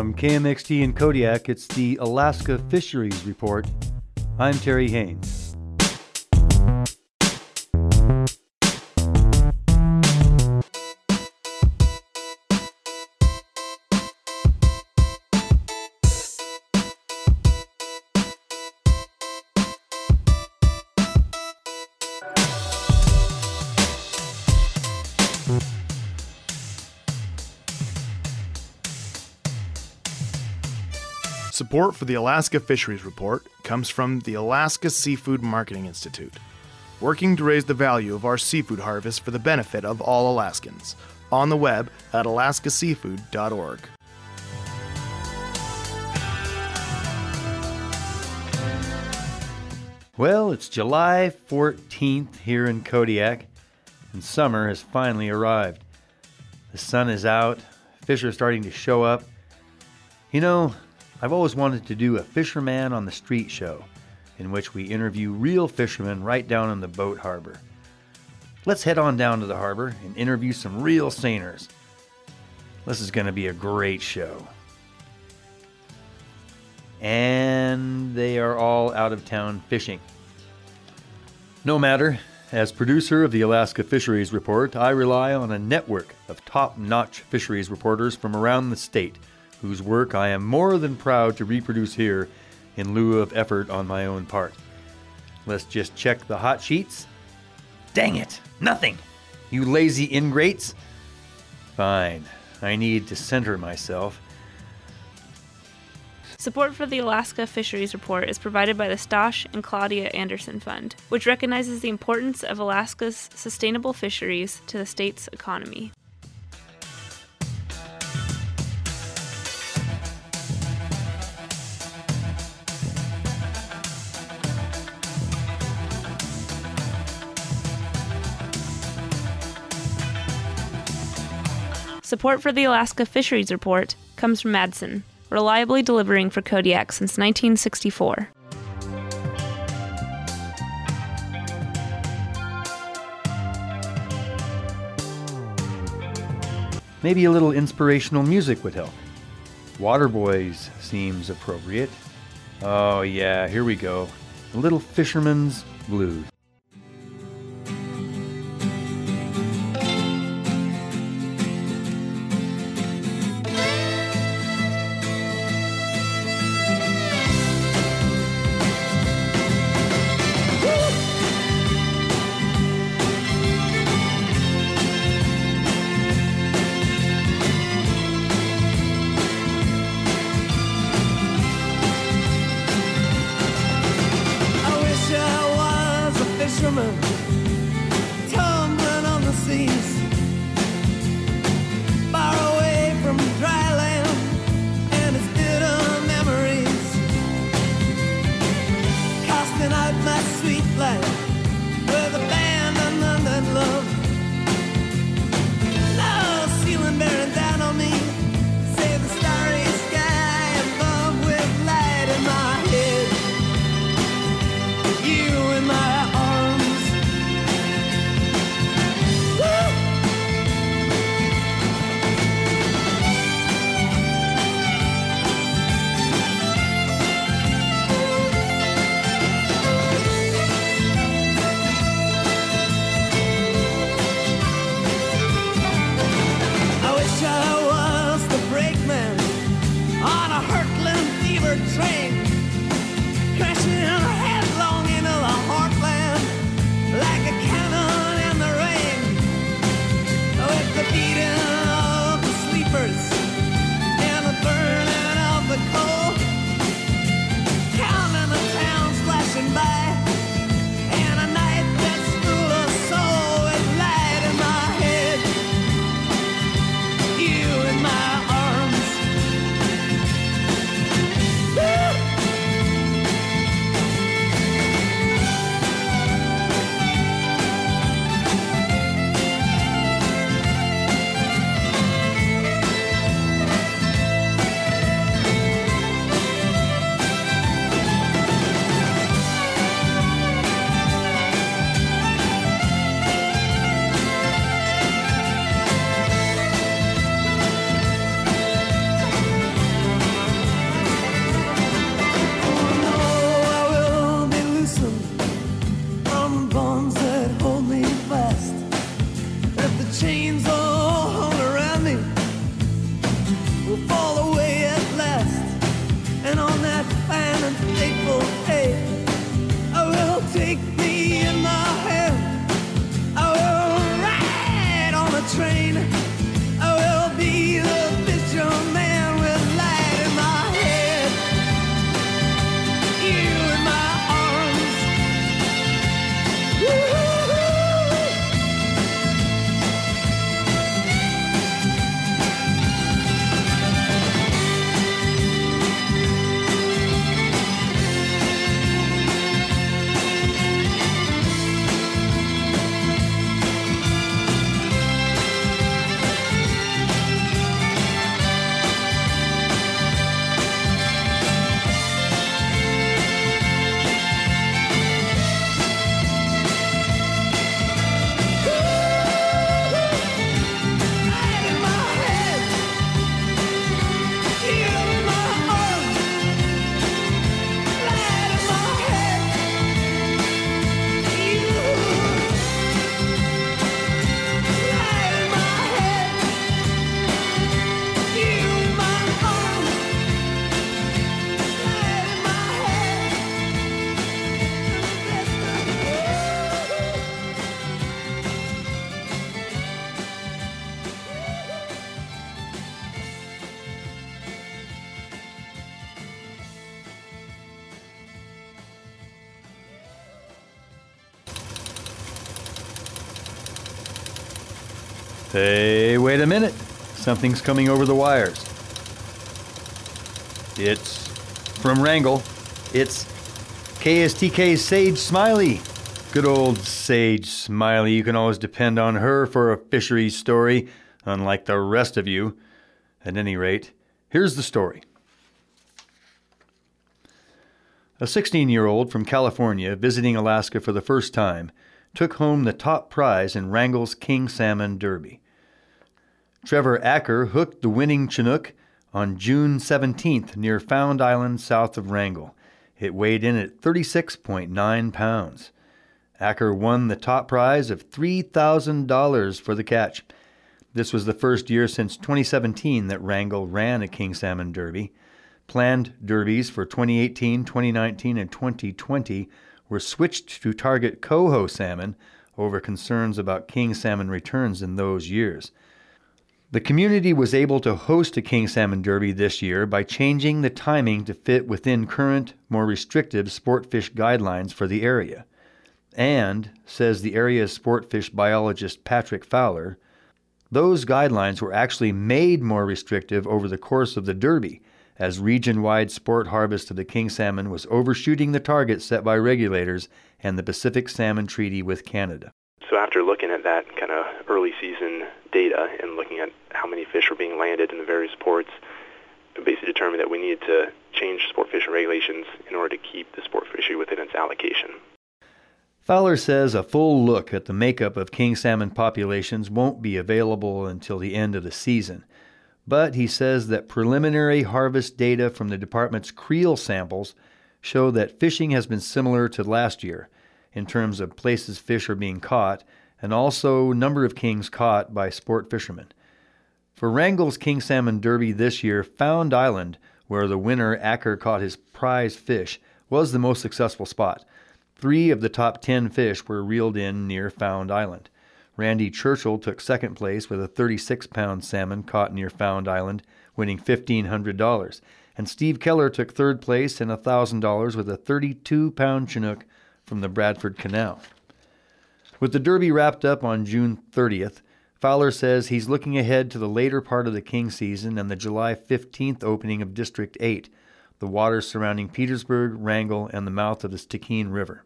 From KMXT in Kodiak, it's the Alaska Fisheries Report. I'm Terry Haynes. Support for the Alaska Fisheries Report comes from the Alaska Seafood Marketing Institute, working to raise the value of our seafood harvest for the benefit of all Alaskans. On the web at alaskaseafood.org. Well, it's July 14th here in Kodiak, and summer has finally arrived. The sun is out, fish are starting to show up. You know, I've always wanted to do a Fisherman on the Street show, in which we interview real fishermen right down in the boat harbor. Let's head on down to the harbor and interview some real seiners. This is going to be a great show. And they are all out of town fishing. No matter, as producer of the Alaska Fisheries Report, I rely on a network of top-notch fisheries reporters from around the state, whose work I am more than proud to reproduce here in lieu of effort on my own part. Let's just check the hot sheets. Dang it, nothing! You lazy ingrates! Fine, I need to center myself. Support for the Alaska Fisheries Report is provided by the Stosh and Claudia Anderson Fund, which recognizes the importance of Alaska's sustainable fisheries to the state's economy. Support for the Alaska Fisheries Report comes from Madsen, reliably delivering for Kodiak since 1964. Maybe a little inspirational music would help. Waterboys seems appropriate. Oh yeah, here we go. A little Fisherman's Blues. Hey, wait a minute. Something's coming over the wires. It's from Wrangell. It's KSTK's Sage Smiley. Good old Sage Smiley. You can always depend on her for a fisheries story, unlike the rest of you. At any rate, here's the story. A 16-year-old from California visiting Alaska for the first time took home the top prize in Wrangell's King Salmon Derby. Trevor Acker hooked the winning Chinook on June 17th near Found Island south of Wrangell. It weighed in at 36.9 pounds. Acker won the top prize of $3,000 for the catch. This was the first year since 2017 that Wrangell ran a King Salmon Derby. Planned derbies for 2018, 2019, and 2020 were switched to target coho salmon over concerns about king salmon returns in those years. The community was able to host a King Salmon Derby this year by changing the timing to fit within current, more restrictive sport fish guidelines for the area. And, says the area's sport fish biologist Patrick Fowler, those guidelines were actually made more restrictive over the course of the Derby, as region-wide sport harvest of the king salmon was overshooting the target set by regulators and the Pacific Salmon Treaty with Canada. So after looking at that kind of early season data and looking at how many fish were being landed in the various ports, we basically determined that we needed to change sport fishing regulations in order to keep the sport fishery within its allocation. Fowler says a full look at the makeup of king salmon populations won't be available until the end of the season. But he says that preliminary harvest data from the department's creel samples show that fishing has been similar to last year in terms of places fish are being caught and also number of kings caught by sport fishermen. For Wrangell's King Salmon Derby this year, Found Island, where the winner Acker caught his prize fish, was the most successful spot. 3 of the top 10 fish were reeled in near Found Island. Randy Churchill took second place with a 36-pound salmon caught near Found Island, winning $1,500. And Steve Keller took third place and $1,000 with a 32-pound Chinook from the Bradford Canal. With the Derby wrapped up on June 30th, Fowler says he's looking ahead to the later part of the king season and the July 15th opening of District 8, the waters surrounding Petersburg, Wrangell, and the mouth of the Stikine River.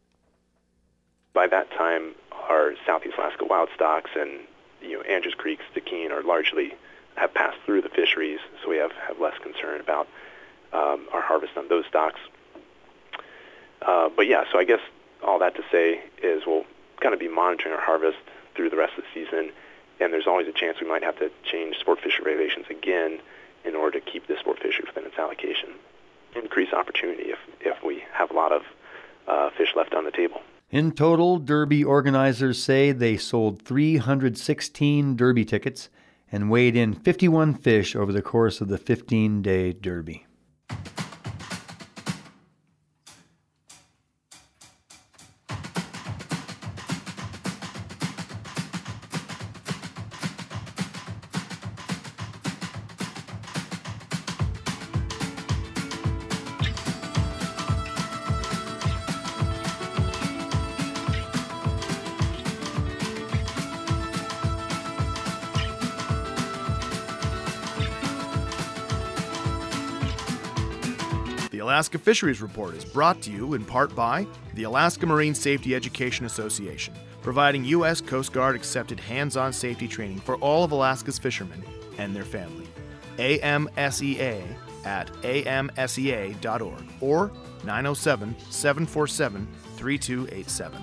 By that time, our Southeast Alaska wild stocks and Andrews Creek, Stikine are largely have passed through the fisheries, so we have less concern about our harvest on those stocks. But yeah, so I guess all that to say is we'll kind of be monitoring our harvest through the rest of the season, and there's always a chance we might have to change sport fishery regulations again in order to keep the sport fishery within its allocation. Increase opportunity if we have a lot of fish left on the table. In total, Derby organizers say they sold 316 Derby tickets and weighed in 51 fish over the course of the 15-day Derby. The Alaska Fisheries Report is brought to you in part by the Alaska Marine Safety Education Association, providing U.S. Coast Guard accepted hands-on safety training for all of Alaska's fishermen and their family. AMSEA at amsea.org or 907-747-3287.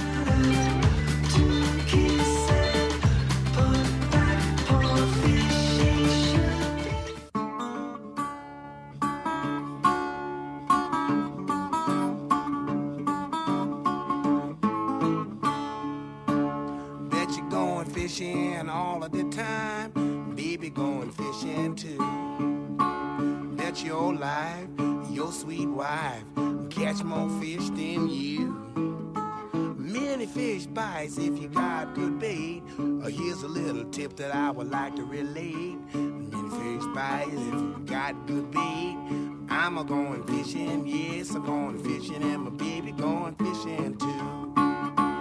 Fishing all of the time, baby going fishing too. Bet your life, your sweet wife catch more fish than you. Many fish bites if you got good bait. Here's a little tip that I would like to relate. Many fish bites if you got good bait. I'm a going fishing, yes, I'm going fishing, and my baby going fishing too.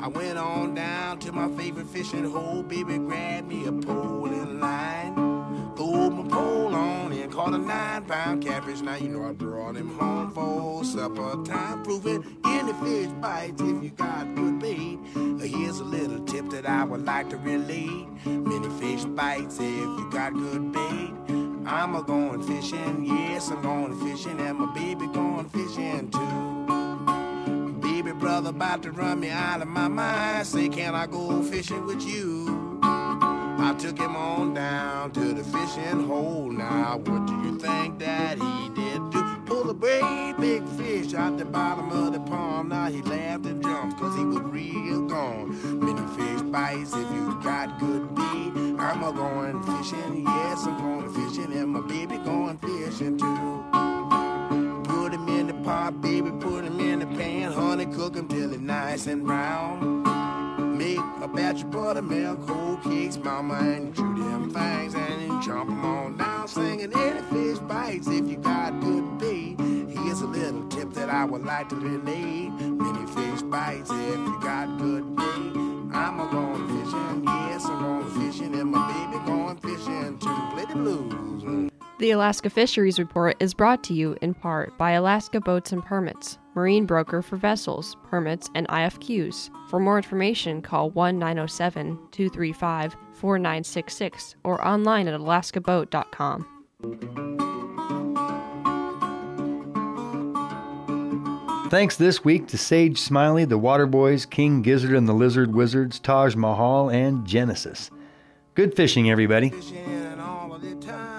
I went on down to my favorite fishing hole. Baby, grabbed me a pole and line. Threw my pole on and caught a 9-pound catfish. Now you know I brought him home for supper time. Proving any fish bites if you got good bait. Here's a little tip that I would like to relate. Many fish bites if you got good bait. I'm a going fishing, yes, I'm going fishing, and my baby going fishing too. Baby brother about to run me out of my mind. Say, can I go fishing with you? I took him on down to the fishing hole. Now, what do you think that he did do? Pull a great big fish out the bottom of the pond. Now he laughed and jumped cause he was real gone. Many fish bites if you got good bait. I'm a going fishing, yes, I'm going fishing, and my baby going fishing too. Put him in the pot, baby, put him in the pan. Honey, cook him till he's nice and brown. Make a batch of buttermilk, whole cakes, mama, and chew them things and then chomp them on down. Singing any fish bites if you got good bait. Here's a little tip that I would like to relate. Many fish bites if you got good bait. I'm a going fishing, yes, I'm going fishing, and my baby going fishing too. Play the blues. The Alaska Fisheries Report is brought to you in part by Alaska Boats and Permits, marine broker for vessels, permits, and IFQs. For more information, call 1-907-235-4966 or online at alaskaboat.com. Thanks this week to Sage Smiley, the Waterboys, King Gizzard and the Lizard Wizards, Taj Mahal, and Genesis. Good fishing, everybody. Fishing all of the time.